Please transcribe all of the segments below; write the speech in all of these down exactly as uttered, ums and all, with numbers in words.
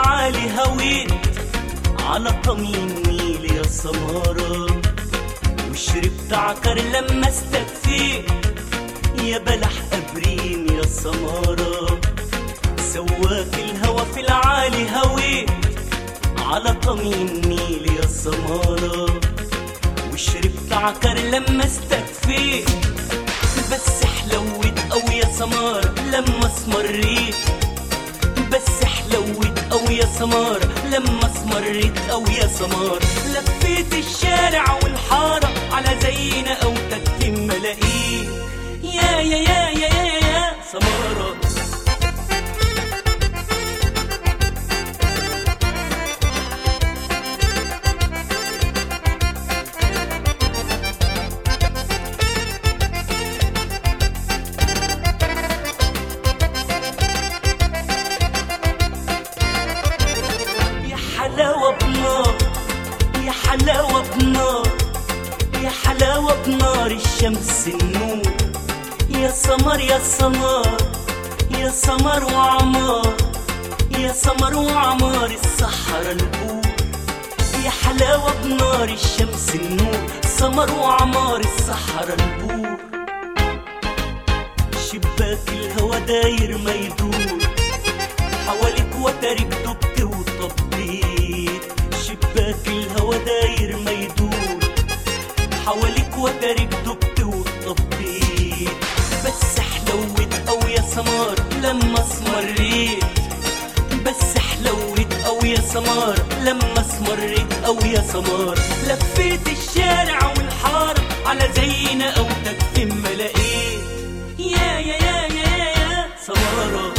العالي هويت على طمي النيل يا سمارة، وشربت عكر لما استكفيت يا بلح أبريم يا سمارة. سواك الهوى في العالي هويت على طمي النيل يا سمارة، وشربت عكر لما استكفيت. بس حلوت أوي يا سمارة لما اسمريت، بس حلوت أوي يا سمارة لما اسمريت أوي يا سمارة. لفيت الشارع والحارة على زينا أو تكتم ملاقيه يا يا يا يا يا يا سمارة. حلاوة بنار يا حلاوة بنار يا حلاوة بنار الشمس النور يا سمر يا سمر يا سمر وعمار يا سمر وعمار الصحراء البور. يا حلاوة بنار الشمس النور سمر وعمار الصحراء البور. شباك الهوى داير ما يدور حواليك وترك دبت وطبيت. شباك الهوى داير ما يدور حواليك وترك دبت وطبيت. بس حلوت أوي يا سمار لما اسمريت، بس حلوت أوي يا سمار لما اسمريت أوي يا سمار. لفيت الشارع والحارة على زينا أو تكتم ملاقيت يا يا يا يا يا سمارة.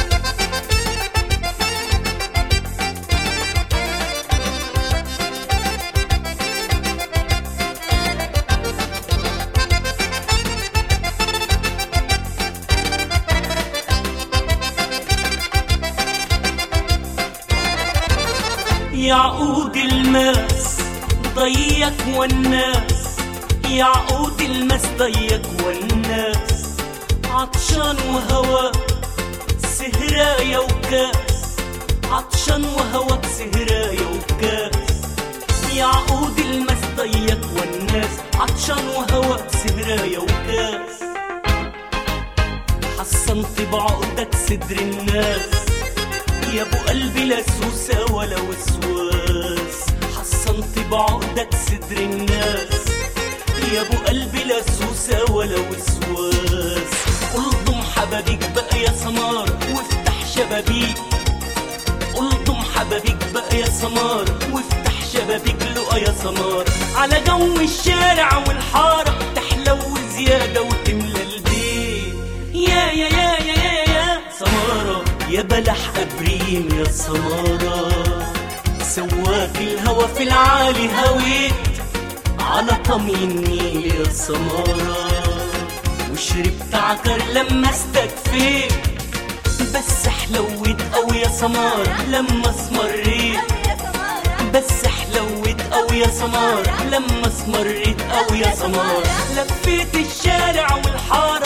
يعقود الماس ضيق والناس، يعقود الماس ضيق والناس. عطشان وهواك سهراية وكاس، عطشان وهواك سهراية وكاس. يعقود الماس ضيق والناس، عطشان وهواك سهراية وكاس. حصنت بعقدك صدر الناس يا ابو قلبي لا سوسة ولا وسواس. حصنت بعقدك صدر الناس يا ابو قلبي لا سوسة ولا وسواس. قلضم حبابيك بقى يا سمار وافتح شبابيك، قلضم حبابيك بقى يا سمار وافتح شبابيك لقى يا سمار. على جو الشارع والحارة تحلو زيادة وتملى البيت يا يا يا يا يا يا سمارة. يا بلح أبريم يا سمارة، سواك الهوى في العالي هويت على طمي النيل يا سمارة، وشربت عكر لما استكفيت. بس حلوت أوي يا سمارة لما اسمريت، بس حلوت أوي يا سمارة لما اسمريت أوي يا سمارة. لفيت الشارع والحارة